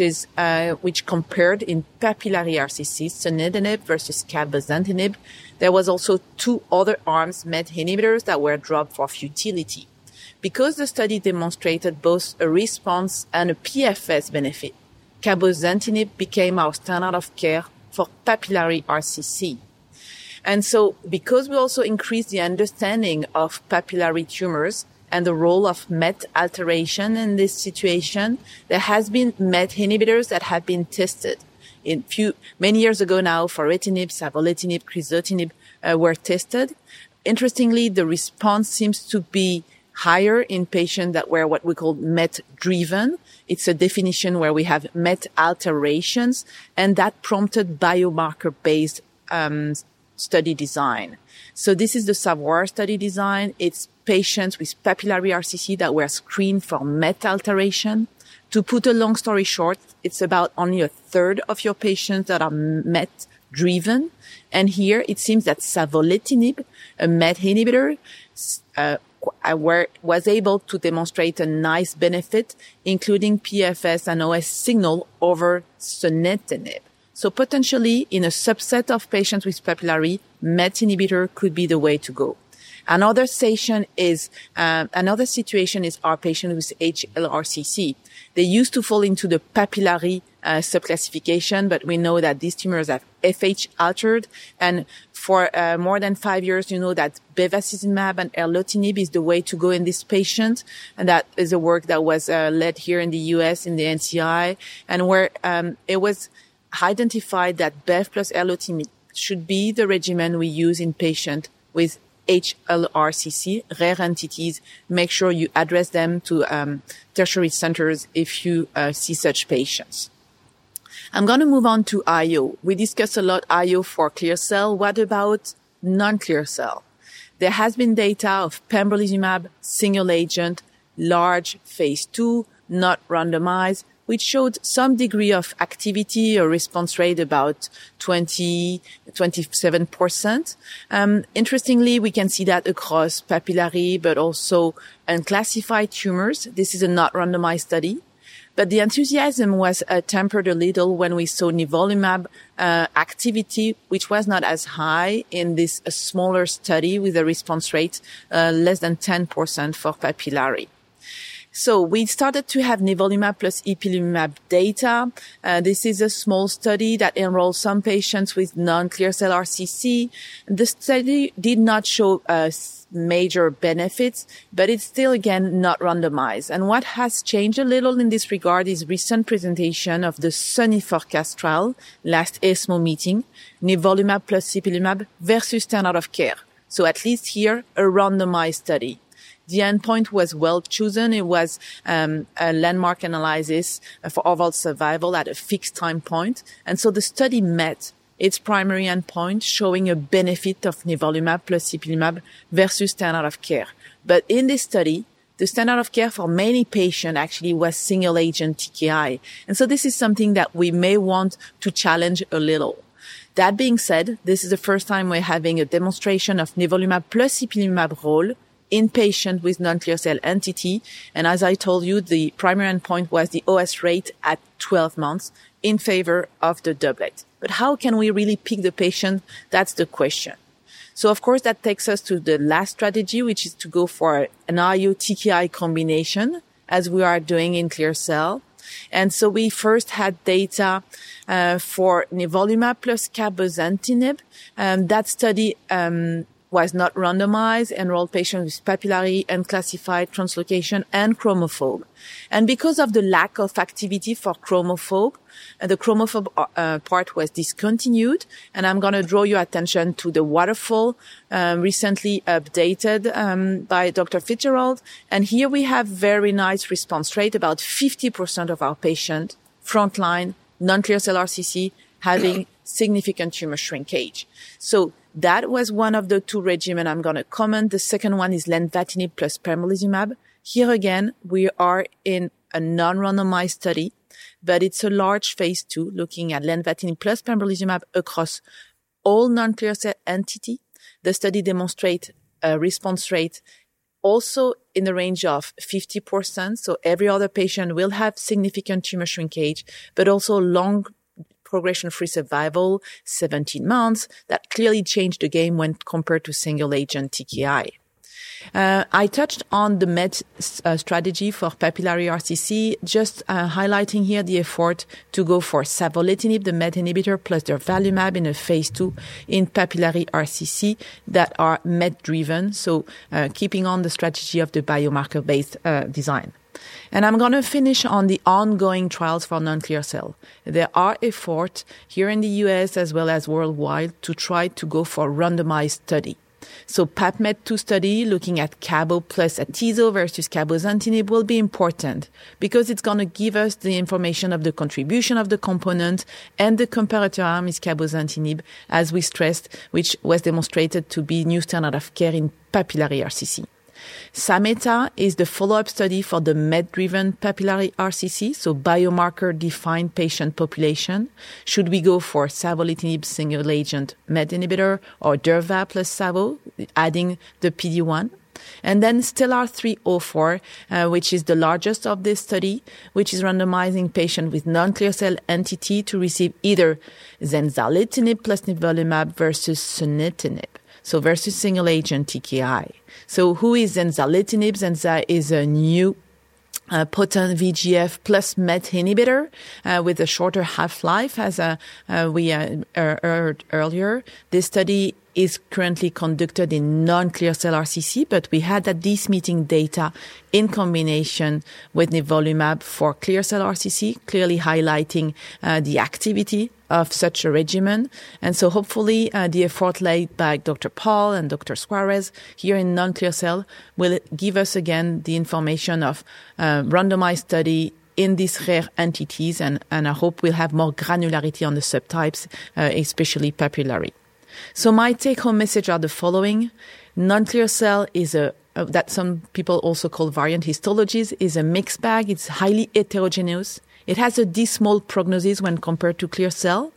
S3: which compared in papillary RCC sunitinib versus cabozantinib. There was also 2 other arms, MET inhibitors, that were dropped for futility. Because the study demonstrated both a response and a PFS benefit, cabozantinib became our standard of care for papillary RCC. And so because we also increased the understanding of papillary tumors and the role of MET alteration in this situation, there has been MET inhibitors that have been tested. Many years ago now, foritinib, savolitinib, crizotinib were tested. Interestingly, the response seems to be higher in patients that were what we call MET-driven. It's a definition where we have MET alterations, and that prompted biomarker-based study design. So this is the SAVOIR study design. It's patients with papillary RCC that were screened for MET alteration. To put a long story short, it's about only a third of your patients that are MET-driven. And here it seems that savolitinib, a MET inhibitor, was able to demonstrate a nice benefit, including PFS and OS signal over sunitinib. So potentially, in a subset of patients with papillary, MET inhibitor could be the way to go. Another situation is our patient with HLRCC. They used to fall into the papillary subclassification, but we know that these tumors have FH altered. And for more than 5 years, you know that bevacizumab and erlotinib is the way to go in this patient. And that is a work that was led here in the US in the NCI, and where it was identified that bev plus erlotinib should be the regimen we use in patients with HLRCC, rare entities. Make sure you address them to tertiary centers if you see such patients. I'm going to move on to IO. We discussed a lot IO for clear cell. What about non-clear cell? There has been data of pembrolizumab, single agent, large phase 2, not randomized, which showed some degree of activity or response rate about 27%. Interestingly, we can see that across papillary, but also unclassified tumors. This is a not randomized study. But the enthusiasm was tempered a little when we saw nivolumab activity, which was not as high in this smaller study with a response rate less than 10% for papillary. So we started to have nivolumab plus ipilimumab data. This is a small study that enrolled some patients with non-clear cell RCC. The study did not show major benefits, but it's still, again, not randomized. And what has changed a little in this regard is recent presentation of the SUNNY Forecast trial, last ESMO meeting, nivolumab plus ipilimumab versus standard of care. So at least here, a randomized study. The endpoint was well chosen. It was a landmark analysis for overall survival at a fixed time point. And so the study met its primary endpoint, showing a benefit of nivolumab plus ipilimumab versus standard of care. But in this study, the standard of care for many patients actually was single agent TKI. And so this is something that we may want to challenge a little. That being said, this is the first time we're having a demonstration of nivolumab plus ipilimumab role in patient with non-clear cell entity. And as I told you, the primary endpoint was the OS rate at 12 months in favor of the doublet. But how can we really pick the patient? That's the question. So of course, that takes us to the last strategy, which is to go for an IO TKI combination, as we are doing in clear cell. And so we first had data for nivolumab plus cabozantinib. That study was not randomized, enrolled patients with papillary, unclassified, translocation, and chromophobe. And because of the lack of activity for chromophobe, the chromophobe part was discontinued. And I'm going to draw your attention to the waterfall recently updated by Dr. Fitzgerald. And here we have very nice response rate, about 50% of our patients, frontline, non-clear cell RCC, having significant tumor shrinkage. So that was one of the two regimens I'm going to comment. The second one is lenvatinib plus pembrolizumab. Here again, we are in a non-randomized study, but it's a large phase 2 looking at lenvatinib plus pembrolizumab across all non-clear cell entity. The study demonstrates a response rate also in the range of 50%. So every other patient will have significant tumor shrinkage, but also long progression-free survival, 17 months. That clearly changed the game when compared to single-agent TKI. I touched on the MET strategy for papillary RCC, just highlighting here the effort to go for savolitinib, the MET inhibitor, plus durvalumab in a phase 2 in papillary RCC that are MET-driven, so keeping on the strategy of the biomarker-based design. And I'm going to finish on the ongoing trials for non-clear cell. There are efforts here in the US as well as worldwide to try to go for randomized study. So PAPMET2 study looking at cabo plus atezo versus cabozantinib will be important because it's going to give us the information of the contribution of the component, and the comparator arm is cabozantinib, as we stressed, which was demonstrated to be new standard of care in papillary RCC. SAMETA is the follow-up study for the MET-driven papillary RCC, so biomarker-defined patient population. Should we go for savolitinib single-agent MET inhibitor or durva plus savo, adding the PD-1? And then Stellar 304, which is the largest of this study, which is randomizing patients with non-clear cell entity to receive either zenzalutinib plus nivolumab versus sunitinib. So versus single agent TKI. So who is zenzalutinib? Zenza is a new potent VEGF plus MET inhibitor with a shorter half-life, as we heard earlier. This study is currently conducted in non-clear cell RCC, but we had at this meeting data in combination with nivolumab for clear cell RCC, clearly highlighting the activity of such a regimen. And so hopefully the effort laid by Dr. Paul and Dr. Suarez here in non-clear cell will give us again the information of randomized study in these rare entities, and I hope we'll have more granularity on the subtypes, especially papillary. So my take-home message are the following. Non-clear cell is that some people also call variant histologies, is a mixed bag. It's highly heterogeneous. It has a dismal prognosis when compared to clear cell.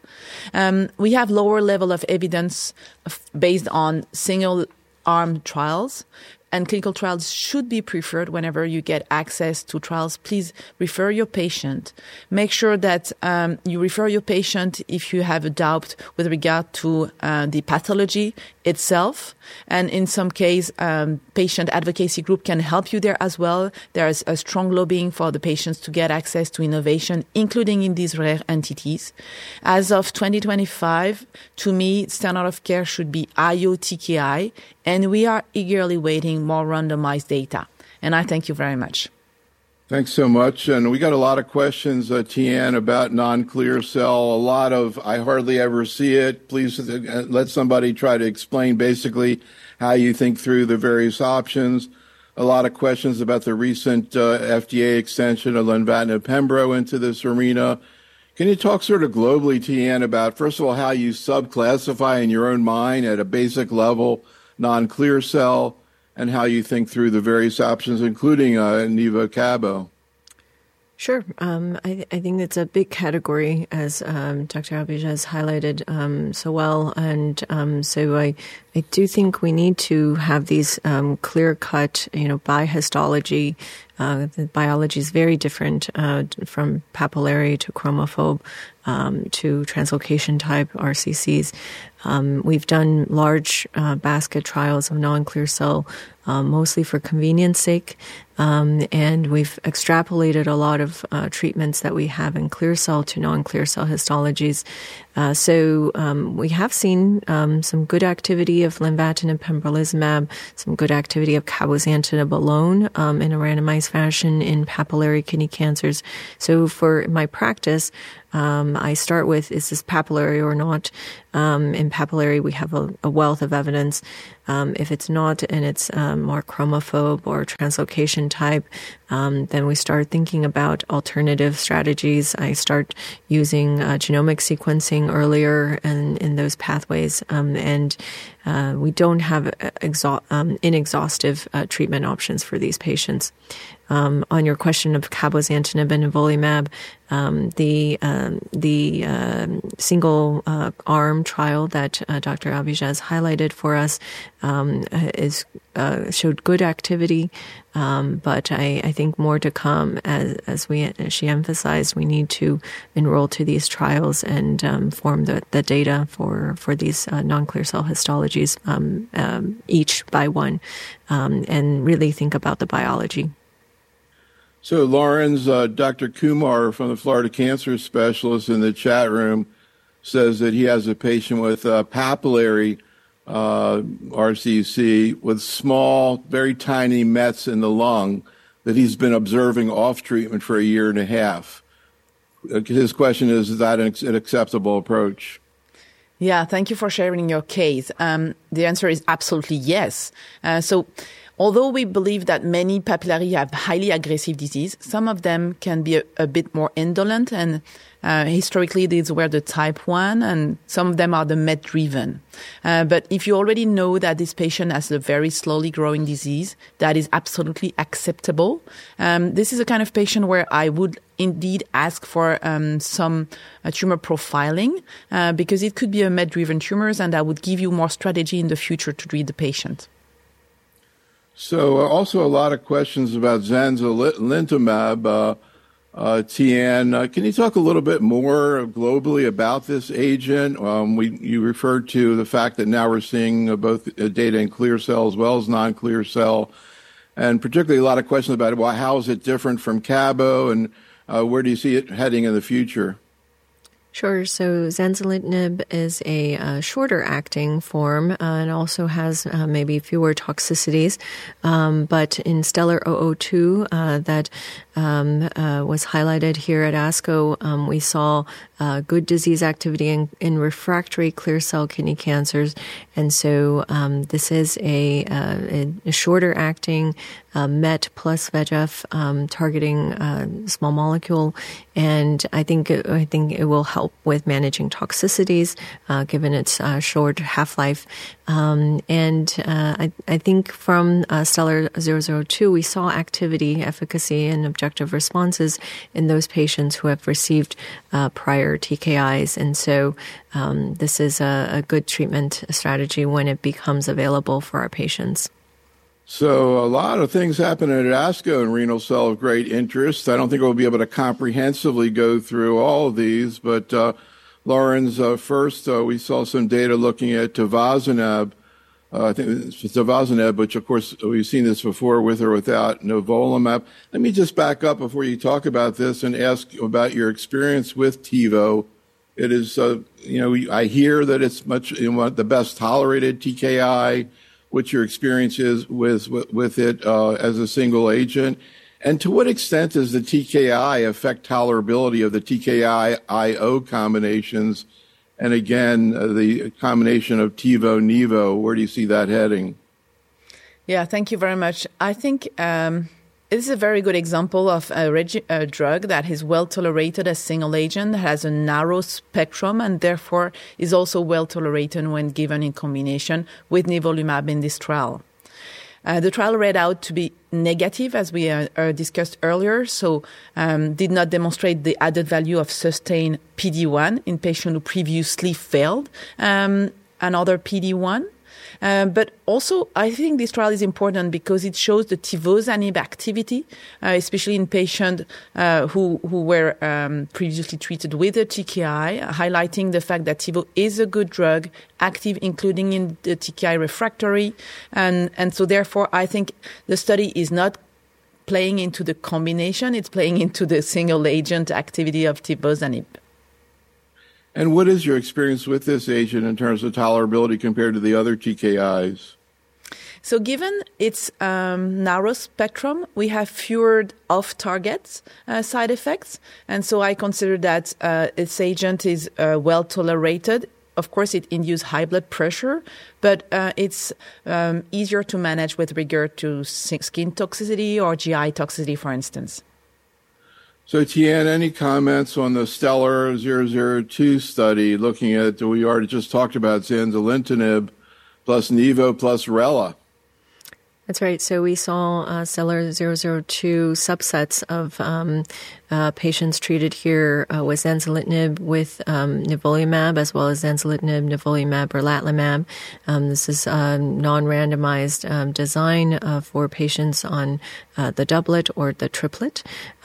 S3: We have lower level of evidence based on single-arm trials. And clinical trials should be preferred whenever you get access to trials. Please refer your patient. Make sure that you refer your patient if you have a doubt with regard to the pathology itself. And in some case, patient advocacy group can help you there as well. There is a strong lobbying for the patients to get access to innovation, including in these rare entities. As of 2025, to me, standard of care should be IO TKI, and we are eagerly waiting more randomized data. And I thank you very much.
S1: Thanks so much. And we got a lot of questions, Tian, about non-clear cell. A lot of, I hardly ever see it. Please let somebody try to explain basically how you think through the various options. A lot of questions about the recent FDA extension of lenvatinib pembro into this arena. Can you talk sort of globally, Tian, about, first of all, how you subclassify in your own mind at a basic level non-clear cell, and how you think through the various options, including nivo-cabo?
S2: Sure. I think it's a big category, as Dr. Abijan has highlighted so well. And so I do think we need to have these clear-cut, by histology. The biology is very different from papillary to chromophobe to translocation type RCCs. We've done large basket trials of non-clear cell, mostly for convenience sake, and we've extrapolated a lot of treatments that we have in clear cell to non-clear cell histologies. So we have seen some good activity of lenvatinib pembrolizumab, some good activity of cabozantinib alone in a randomized fashion in papillary kidney cancers. So for my practice, I start with, is this papillary or not? In papillary, we have a wealth of evidence. If it's not and it's more chromophobe or translocation type, then we start thinking about alternative strategies. I start using genomic sequencing earlier in those pathways, and we don't have inexhaustive treatment options for these patients. On your question of cabozantinib and nivolumab, the single arm trial that Dr. Abijan has highlighted for us showed good activity, but I think more to come. As she emphasized, we need to enroll to these trials and form the data for these non-clear cell histologies each by one, and really think about the biology.
S1: So, Lawrence, Dr. Kumar from the Florida Cancer Specialist in the chat room says that he has a patient with papillary RCC with small, very tiny mets in the lung that he's been observing off treatment for 1.5 years. His question is that an acceptable approach?
S3: Yeah, thank you for sharing your case. The answer is absolutely yes. Although we believe that many papillary have highly aggressive disease, some of them can be a bit more indolent, and historically these were the type 1, and some of them are the MET-driven. But if you already know that this patient has a very slowly growing disease, that is absolutely acceptable. This is a kind of patient where I would indeed ask for some tumor profiling, because it could be a MET-driven tumors, and I would give you more strategy in the future to treat the patient.
S1: So also a lot of questions about zanzalintinib. Tian, can you talk a little bit more globally about this agent? You referred to the fact that now we're seeing both data in clear cell as well as non-clear cell, and particularly a lot of questions about, well, how is it different from Cabo, and where do you see it heading in the future?
S2: Sure. So zanzalintinib is a shorter acting form and also has maybe fewer toxicities. But in STELLAR-002 that was highlighted here at ASCO, we saw good disease activity in refractory clear cell kidney cancers. And so this is a shorter acting MET plus VEGF targeting small molecule, and I think it will help with managing toxicities given its short half-life. And I think from STELLAR-002 we saw activity, efficacy, and objective responses in those patients who have received prior TKIs, and so this is a good treatment strategy when it becomes available for our patients.
S1: So a lot of things happen at ASCO in renal cell of great interest. I don't think we'll be able to comprehensively go through all of these, but Lauren's, first we saw some data looking at tivozanib. I think it's tivozanib, which of course we've seen this before with or without nivolumab. Let me just back up before you talk about this and ask about your experience with Tivo. It is, I hear that it's much the best tolerated TKI. What your experience is with it as a single agent, and to what extent does the TKI affect tolerability of the TKI-IO combinations, and again the combination of Tivo-Nivo? Where do you see that heading?
S3: Yeah, thank you very much. I think this is a very good example of a drug that is well tolerated as single agent, has a narrow spectrum, and therefore is also well tolerated when given in combination with nivolumab in this trial. The trial read out to be negative, as we discussed earlier, so did not demonstrate the added value of sustained PD-1 in patients who previously failed another PD-1. But also, I think this trial is important because it shows the tivozanib activity, especially in patients who were previously treated with a TKI, highlighting the fact that Tivo is a good drug, active including in the TKI refractory. And so therefore, I think the study is not playing into the combination, it's playing into the single agent activity of tivozanib.
S1: And what is your experience with this agent in terms of tolerability compared to the other TKIs?
S3: So given its narrow spectrum, we have fewer off-target side effects. And so I consider that its agent is well tolerated. Of course, it induces high blood pressure, but it's easier to manage with regard to skin toxicity or GI toxicity, for instance.
S1: So, Tian, any comments on the STELLAR-002 study looking at, we already just talked about zanzalintinib plus Nivo plus Rela?
S2: That's right. So we saw STELLAR-002 subsets of patients treated here with zanzalintinib with nivolumab, as well as zanzalintinib, nivolumab, relatlimab. This is a non-randomized design for patients on the doublet or the triplet.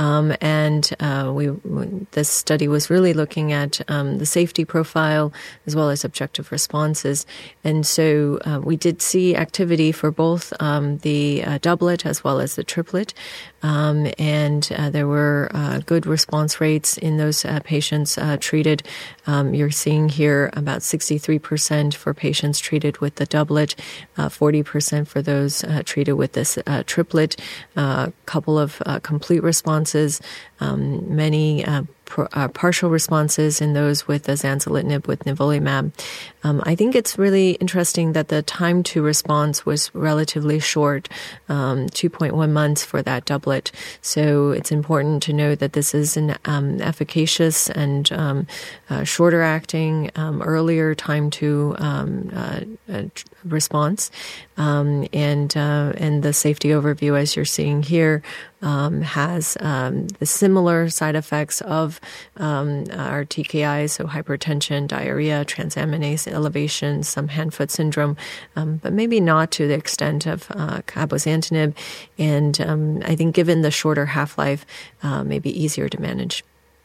S2: This study was really looking at the safety profile as well as objective responses. And so we did see activity for both the doublet as well as the triplet. And there were good response rates in those patients treated. You're seeing here about 63% for patients treated with the doublet, 40% for those treated with this triplet, a couple of complete responses, many partial responses in those with the zanzalintinib with nivolumab. I think it's really interesting that the time to response was relatively short, 2.1 months for that doublet. So it's important to know that this is an efficacious and shorter acting, earlier time to response, and the safety overview, as you're seeing here, has the similar side effects of of our TKIs, so hypertension, diarrhea, transaminase elevation, some hand-foot syndrome, but maybe not to the extent of cabozantinib. And I think given the shorter half-life, may be easier to manage.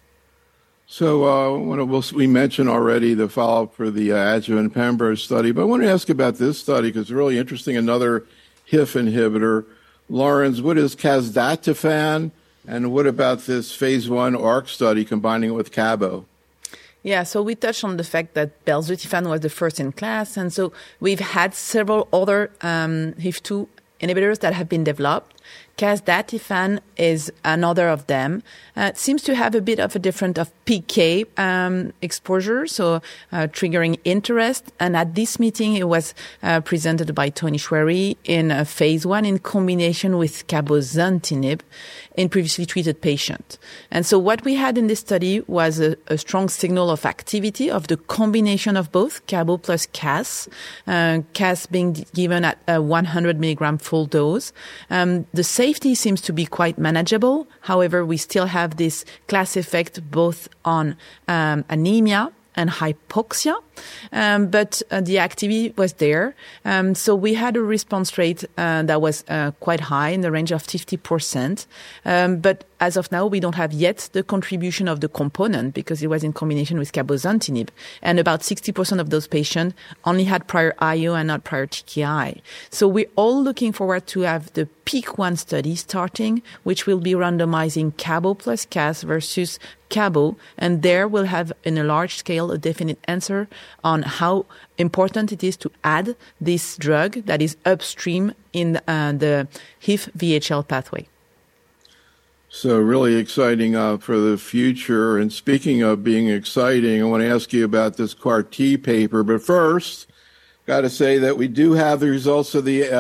S1: So we mentioned already the follow-up for the adjuvant Pembro study, but I want to ask about this study because it's really interesting, another HIF inhibitor. Laurence, what is casdatifan, and what about this phase 1 ARC study combining it with Cabo?
S3: Yeah, so we touched on the fact that belzutifan was the first in class, and so we've had several other HIF2 inhibitors that have been developed. Casdatifan is another of them. It seems to have a bit of a different of PK exposure, so triggering interest. And at this meeting, it was presented by Tony Choueiri in phase 1 in combination with cabozantinib in previously treated patients. And so what we had in this study was a strong signal of activity of the combination of both Cabo plus Cas, Cas being given at a 100 milligram full dose. The safety seems to be quite manageable. However, we still have this class effect both on anemia and hypoxia, but the activity was there. So we had a response rate that was quite high in the range of 50%. But as of now, we don't have yet the contribution of the component because it was in combination with cabozantinib. And about 60% of those patients only had prior IO and not prior TKI. So we're all looking forward to have the PEAK-1 study starting, which will be randomizing Cabo plus Cas versus Cabo. And there we'll have, in a large scale, a definite answer on how important it is to add this drug that is upstream in the HIF-VHL pathway.
S1: So really exciting for the future. And speaking of being exciting, I want to ask you about this CAR-T paper. But first, got to say that we do have the results of the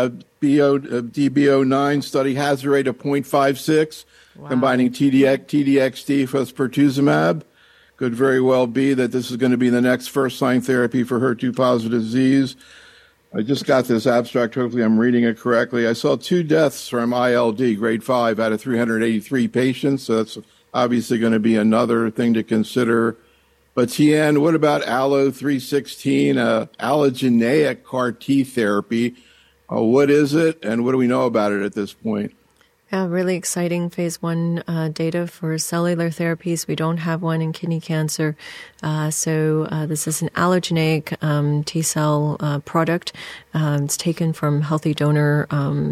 S1: DB09 study, hazard rate of 0.56, combining TDXD plus pertuzumab. Could very well be that this is going to be the next first-line therapy for HER2-positive disease. I just got this abstract. Hopefully I'm reading it correctly. I saw 2 deaths from ILD, grade 5, out of 383 patients. So that's obviously going to be another thing to consider. But Tian, what about ALLO-316, allogeneic CAR-T therapy? What is it, and what do we know about it at this point?
S2: Yeah, really exciting phase 1 data for cellular therapies. We don't have one in kidney cancer. So this is an allogeneic T-cell product. It's taken from healthy donor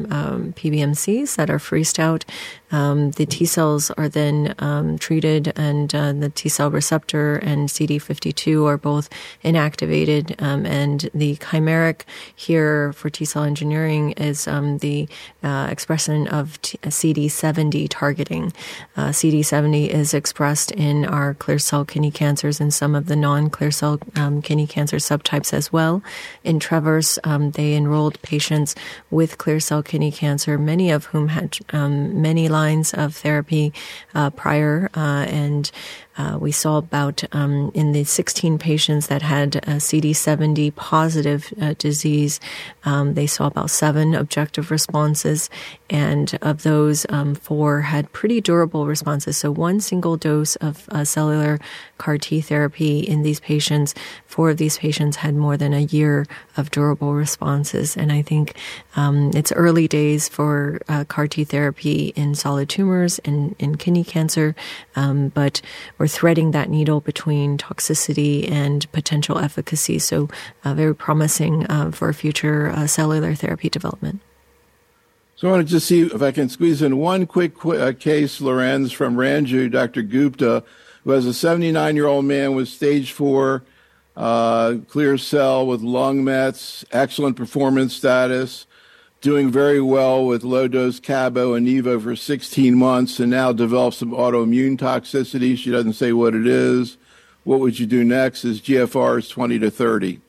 S2: PBMCs that are freezed out. The T-cells are then treated, and the T-cell receptor and CD52 are both inactivated. And the chimeric here for T-cell engineering is the expression of CD70 targeting. CD70 is expressed in our clear cell kidney cancers and some of the non-clear cell kidney cancer subtypes as well. In TRAVERSE, they enrolled patients with clear cell kidney cancer, many of whom had many lines of therapy prior, and we saw about in the 16 patients that had CD70 positive disease, they saw about 7 objective responses, and of those, 4 had pretty durable responses. So 1 single dose of cellular CAR-T therapy in these patients, 4 of these patients had more than a year of durable responses. And I think it's early days for CAR-T therapy in solid tumors and in kidney cancer, but we're threading that needle between toxicity and potential efficacy. So very promising for future cellular therapy development.
S1: So I want to just see if I can squeeze in one quick case, Lorenz, from Ranju, Dr. Gupta, who has a 79-year-old man with stage 4 clear cell with lung mets, excellent performance status, doing very well with low-dose Cabo and Nivo for 16 months, and now develops some autoimmune toxicity. She doesn't say what it is. What would you do next? His GFR is 20 to 30.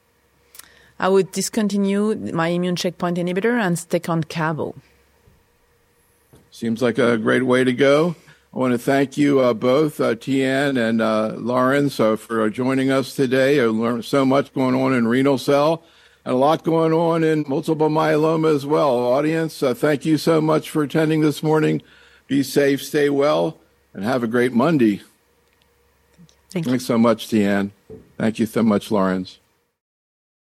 S3: I would discontinue my immune checkpoint inhibitor and stick on Cabo.
S1: Seems like a great way to go. I want to thank you both, Tian and Laurence, for joining us today. I learned so much going on in renal cell and a lot going on in multiple myeloma as well. Audience, thank you so much for attending this morning. Be safe, stay well, and have a great Monday.
S2: Thank you.
S1: Thanks so much, Tian. Thank you so much, Lawrence.